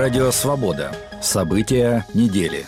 Радио «Свобода». События недели.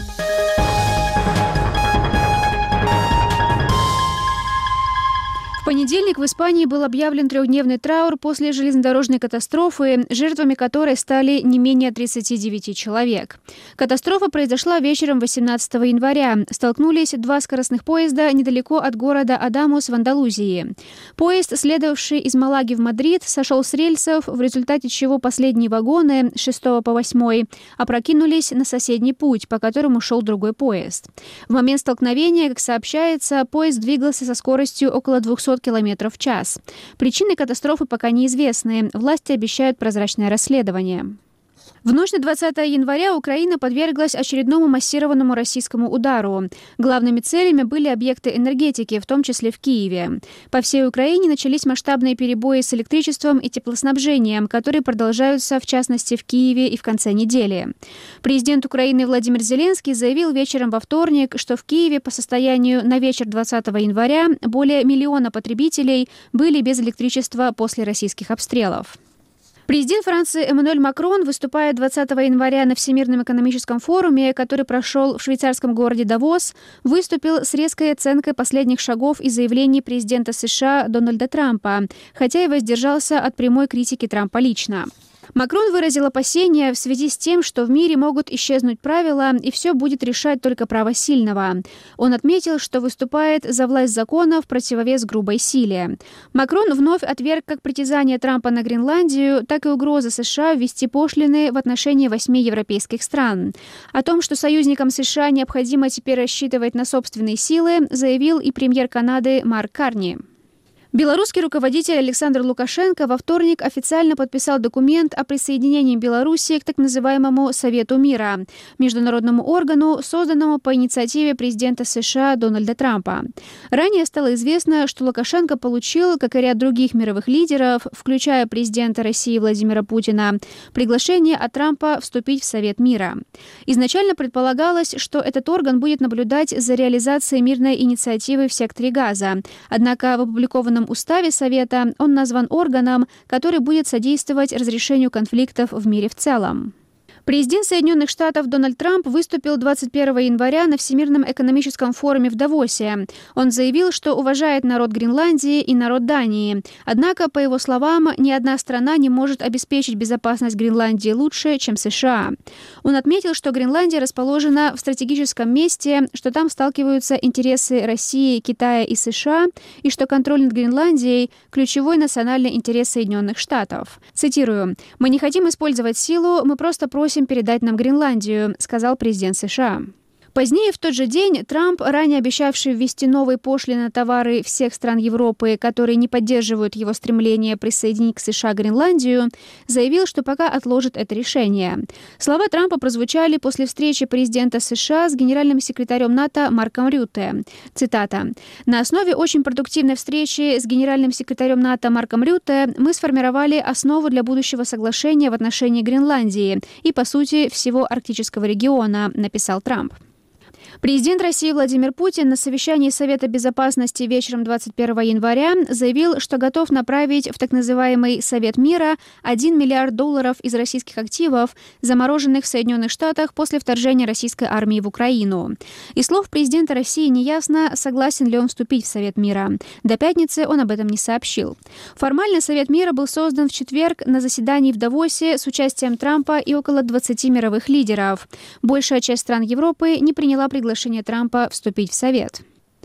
В понедельник в Испании был объявлен трехдневный траур после железнодорожной катастрофы, жертвами которой стали не менее 39 человек. Катастрофа произошла вечером 18 января. Столкнулись два скоростных поезда недалеко от города Адамус в Андалузии. Поезд, следовавший из Малаги в Мадрид, сошел с рельсов, в результате чего последние вагоны с 6 по 8 опрокинулись на соседний путь, по которому шел другой поезд. В момент столкновения, как сообщается, поезд двигался со скоростью около 200 км в час. Причины катастрофы пока неизвестны. Власти обещают прозрачное расследование. В ночь на 20 января Украина подверглась очередному массированному российскому удару. Главными целями были объекты энергетики, в том числе в Киеве. По всей Украине начались масштабные перебои с электричеством и теплоснабжением, которые продолжаются, в частности, в Киеве и в конце недели. Президент Украины Владимир Зеленский заявил вечером во вторник, что в Киеве по состоянию на вечер 20 января более миллиона потребителей были без электричества после российских обстрелов. Президент Франции Эммануэль Макрон, выступая 20 января на Всемирном экономическом форуме, который прошел в швейцарском городе Давос, выступил с резкой оценкой последних шагов и заявлений президента США Дональда Трампа, хотя и воздержался от прямой критики Трампа лично. Макрон выразил опасения в связи с тем, что в мире могут исчезнуть правила, и все будет решать только право сильного. Он отметил, что выступает за власть закона в противовес грубой силе. Макрон вновь отверг как притязания Трампа на Гренландию, так и угрозы США ввести пошлины в отношении 8 европейских стран. О том, что союзникам США необходимо теперь рассчитывать на собственные силы, заявил и премьер Канады Марк Карни. Белорусский руководитель Александр Лукашенко во вторник официально подписал документ о присоединении Беларуси к так называемому Совету мира, международному органу, созданному по инициативе президента США Дональда Трампа. Ранее стало известно, что Лукашенко получил, как и ряд других мировых лидеров, включая президента России Владимира Путина, приглашение от Трампа вступить в Совет мира. Изначально предполагалось, что этот орган будет наблюдать за реализацией мирной инициативы в секторе Газа. Однако в опубликованном уставе Совета он назван органом, который будет содействовать разрешению конфликтов в мире в целом. Президент Соединенных Штатов Дональд Трамп выступил 21 января на Всемирном экономическом форуме в Давосе. Он заявил, что уважает народ Гренландии и народ Дании. Однако, по его словам, ни одна страна не может обеспечить безопасность Гренландии лучше, чем США. Он отметил, что Гренландия расположена в стратегическом месте, что там сталкиваются интересы России, Китая и США, и что контроль над Гренландией – ключевой национальный интерес Соединенных Штатов. Цитирую: «Мы не хотим использовать силу, мы просто просим передать нам Гренландию», — сказал президент США. Позднее в тот же день Трамп, ранее обещавший ввести новые пошлины на товары всех стран Европы, которые не поддерживают его стремление присоединить к США Гренландию, заявил, что пока отложит это решение. Слова Трампа прозвучали после встречи президента США с генеральным секретарем НАТО Марком Рютте. Цитата: «На основе очень продуктивной встречи с генеральным секретарем НАТО Марком Рютте мы сформировали основу для будущего соглашения в отношении Гренландии и, по сути, всего арктического региона», — написал Трамп. Президент России Владимир Путин на совещании Совета безопасности вечером 21 января заявил, что готов направить в так называемый Совет мира $1 миллиард из российских активов, замороженных в Соединенных Штатах после вторжения российской армии в Украину. Из слов президента России неясно, согласен ли он вступить в Совет мира. До пятницы он об этом не сообщил. Формально Совет мира был создан в четверг на заседании в Давосе с участием Трампа и около 20 мировых лидеров. Большая часть стран Европы не приняла приглашение Трампа вступить в Совет.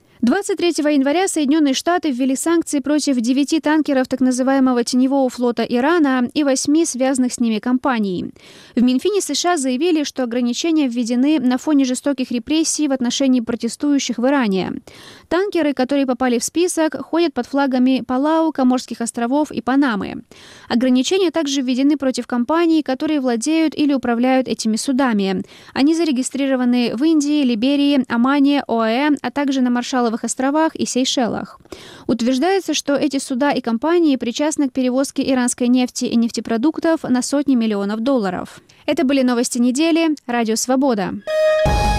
23 января Соединенные Штаты ввели санкции против 9 танкеров так называемого теневого флота Ирана и 8 связанных с ними компаний. В Минфине США заявили, что ограничения введены на фоне жестоких репрессий в отношении протестующих в Иране. Танкеры, которые попали в список, ходят под флагами Палау, Коморских островов и Панамы. Ограничения также введены против компаний, которые владеют или управляют этими судами. Они зарегистрированы в Индии, Либерии, Омане, ОАЭ, а также на Маршалловых островах и Сейшелах. Утверждается, что эти суда и компании причастны к перевозке иранской нефти и нефтепродуктов на сотни миллионов долларов. Это были новости недели. Радио «Свобода».